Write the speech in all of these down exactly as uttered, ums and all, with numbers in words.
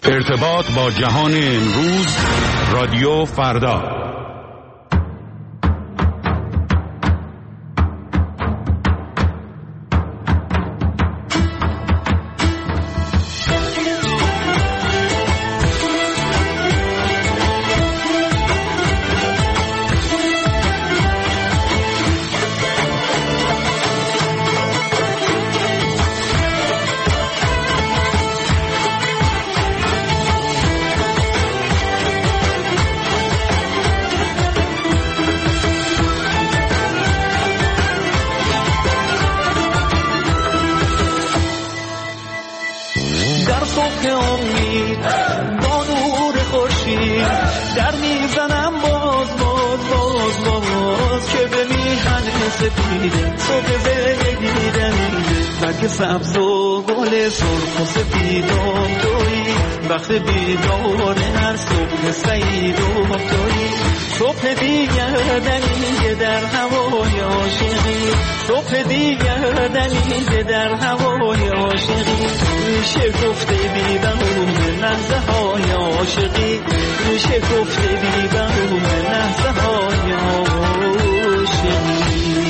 ارتباط با جهان امروز، رادیو فردا. سبز و گل سرخ و سپیدم تویی، وقت بیدار هر صبح سعید و تویی، صبح دیگر دلیل در هوای عاشقی، صبح دیگر دلیل در هوای عاشقی، میشه گفته بی بهونه لحظه های عاشقی، میشه گفته بی بهونه لحظه های عاشقی.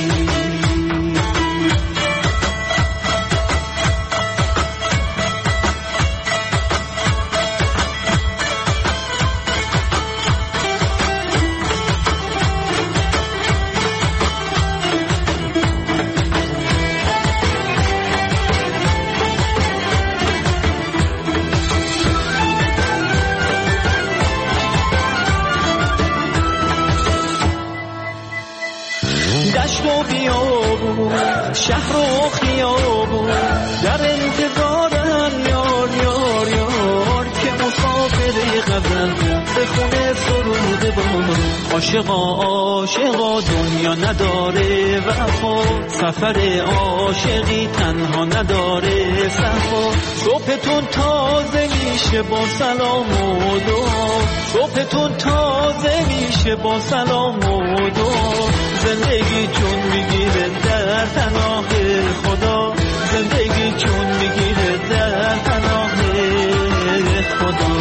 شهر و خیابون در انتظارم یار یار یار که مسافر غزل به خونه سرود بار. عاشقا عاشقا دنیا نداره وفا، سفر عاشقی تنها نداره صفا، صبحتون تازه میشه با سلام و دعا، صبحتون تازه میشه با سلام و دعا، زندگی چون میگیره در پناه خدا، زندگی چون میگیره در پناه خدا.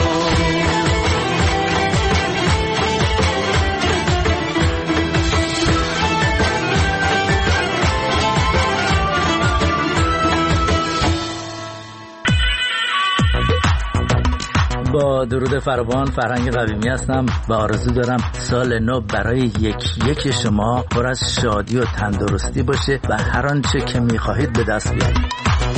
با درود فراوان، فرهنگ قویمی هستم و آرزو دارم سال نو برای یک یک شما پر از شادی و تندرستی باشه و هر آنچه که می‌خواهید به دست بیارید.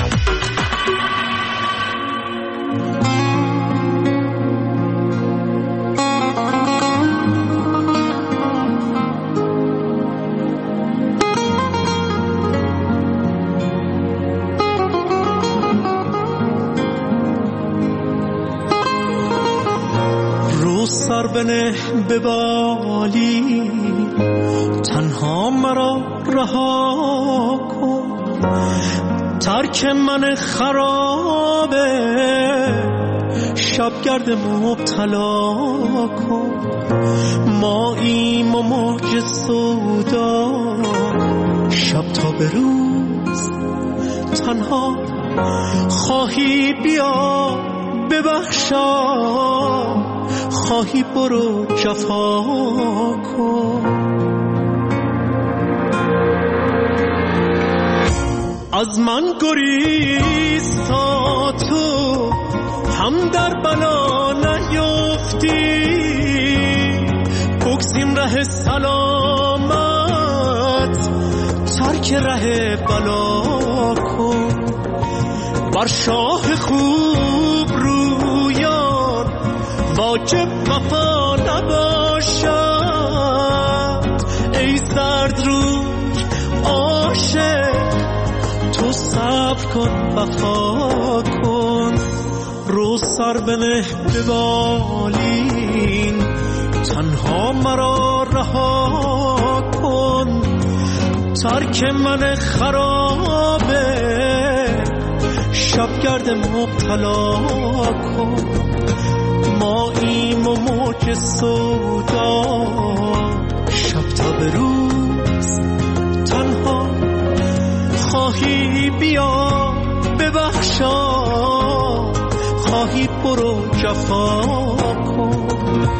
سر بنه به بالی، تنها مرا رها کن، ترک من خرابه، شبگرد مبتلا کن، ماییم و موج سودا، شب تا به روز تنها خواهی بیا ببخشا، خواهی برو جفا کن. از من گریز تا تو هم در بلا نیفتی، بگزین ره سلامت، ترک ره بلا کن، بر شاه خوب رویان واجب وفا نباشد، ای زرد روی عاشق تو صبر کن وفا کن، رو سر بنه به بالین، تنها مرا رها کن، ترک من خرابه، شبگرد مبتلا کن، ماییم و موج سودا، شب تا به روز تنها خواهی بیا ببخشا، خواهی برو جفا کن.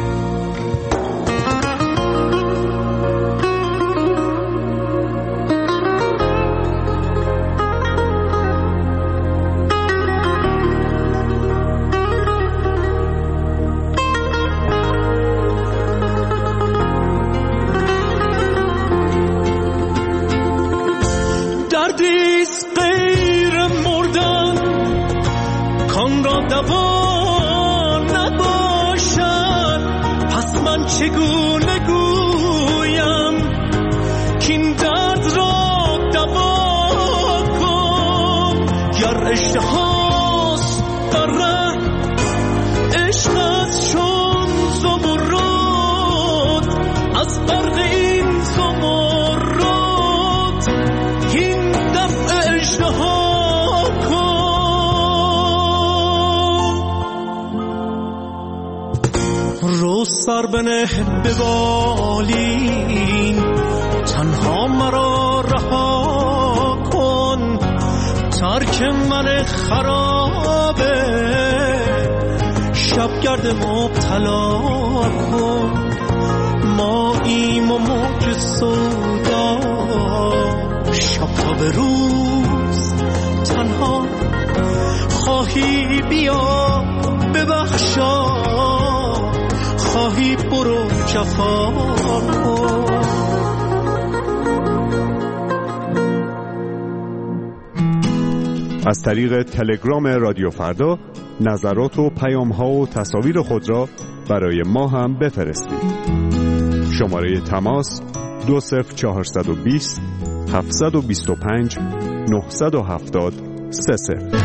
دردیست غیر مردن کان را دوا نباشد، پس من چگونه گویم کین درد را دوا کن. گر اشتهاست در ره عشقت چون زمرد، از برق این زمرد این دفع اشتها کن. رو سر بنه به بالین، تنها مرا رها کن. ترک من خرابه شبگرد مبتلا کن. ما ایم و موج سودا شب تا به روز تنها، خواهی بیا ببخشا، خواهی برو جفا کن. از طریق تلگرام رادیو فردا نظرات و پیام‌ها و تصاویر خود را برای ما هم بفرستید. شماره تماس دو صفر چهارصد و بیست هفتصد و بیست و پنج نهصد و هفتاد سه صفر.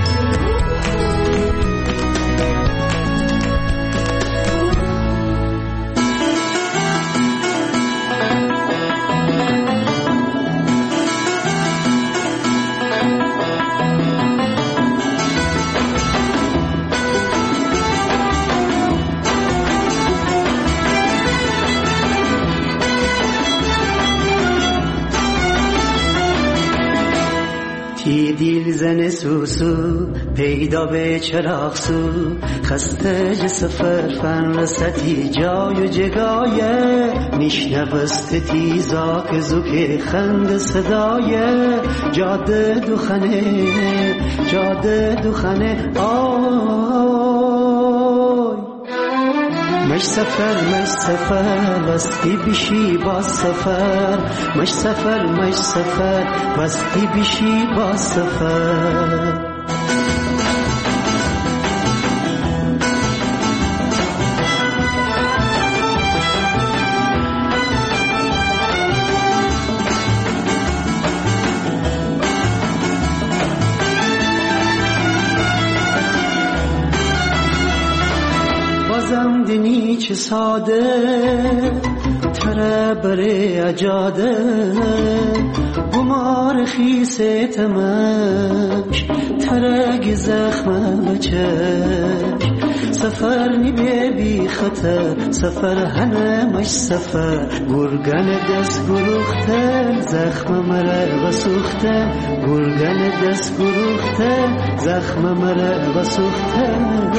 تی دیل زن سوسو پیدا به چراغ سو، خسته ج سفر فن رستی جای و جگایه، میشنوست تیزا که زوک خند صدایه. جاده دوخنه جاده دوخنه آی، مش سفر مش سفر وستی بیشی با سفر، مش سفر مش سفر وستی بیشی با سفر. بازم دنی چه ساده تره بره اجاده، گمار خیسه تمش ترگ زخم بچش. سفر نی بی خطر سفر هنه مش سفر، گرگن دست گروخته زخم مره و سوخته، گرگن دست گروخته زخم مره و سوخته.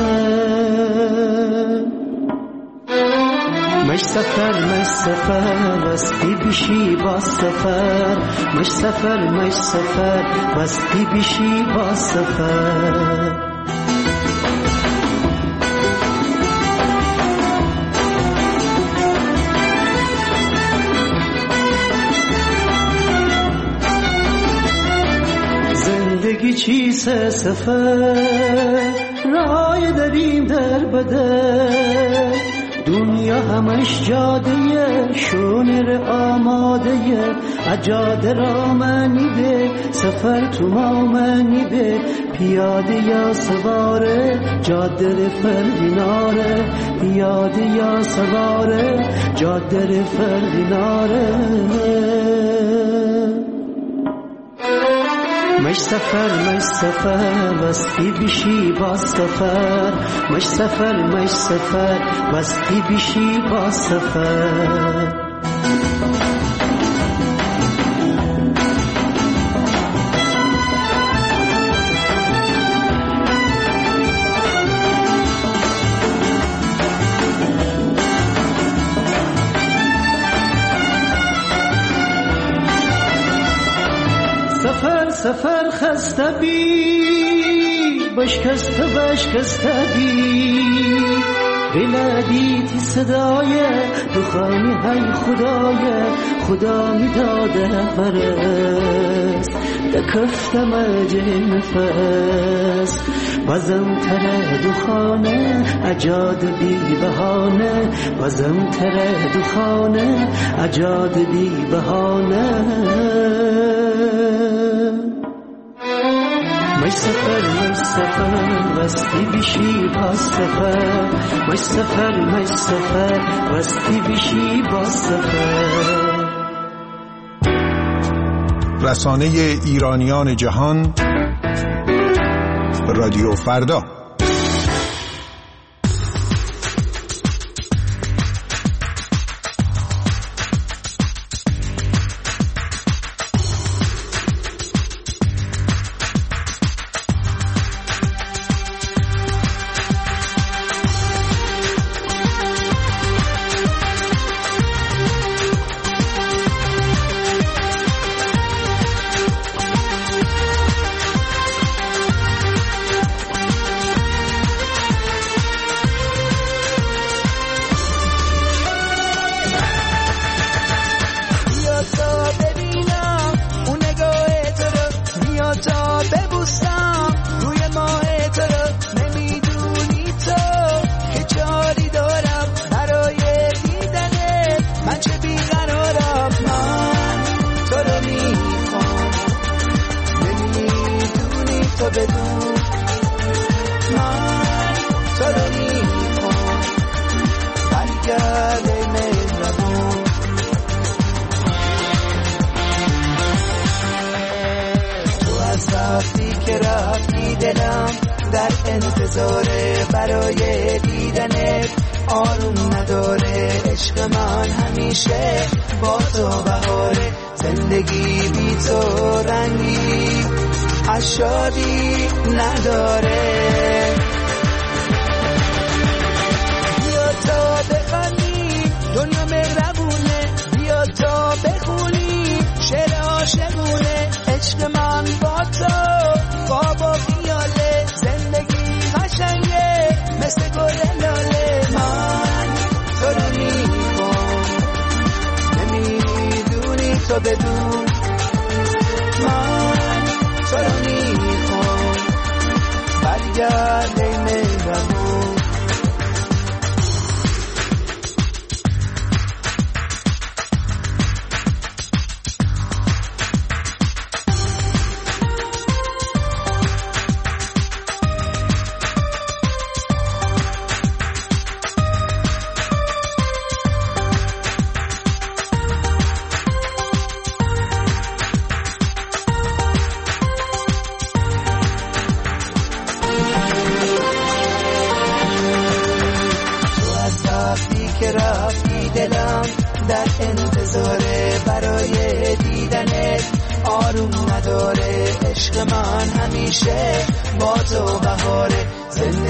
مش سفر مش سفر وستی بیشی با سفر، مش سفر مش سفر وستی بیشی با سفر. زندگی چیست سفر رای داریم در بدر، دنیا همش جاده شونر آماده، اجاده را منی به سفر تو ما منی به، پیاده یا سواره جاده فرقیناره، پیاده یا سواره جاده فرقیناره. مش سفر مش سفر وستی بیشی با سفر، مش سفر مش سفر وستی بیشی با سفر. بسته بی بشکسته بشکسته بی بلدیتی صدای دخانی های خدای خدا می داده فرست دکفتم اجه نفس وزم تره دخانه اجاد بی بهانه وزم تره دخانه اجاد بی بهانه مش سفر مش سفر وستی بیشی با سفر مش سفر مش سفر وستی بیشی با سفر. رسانه ایرانیان جهان رادیو فردا.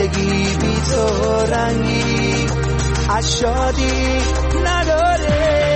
شادی نداره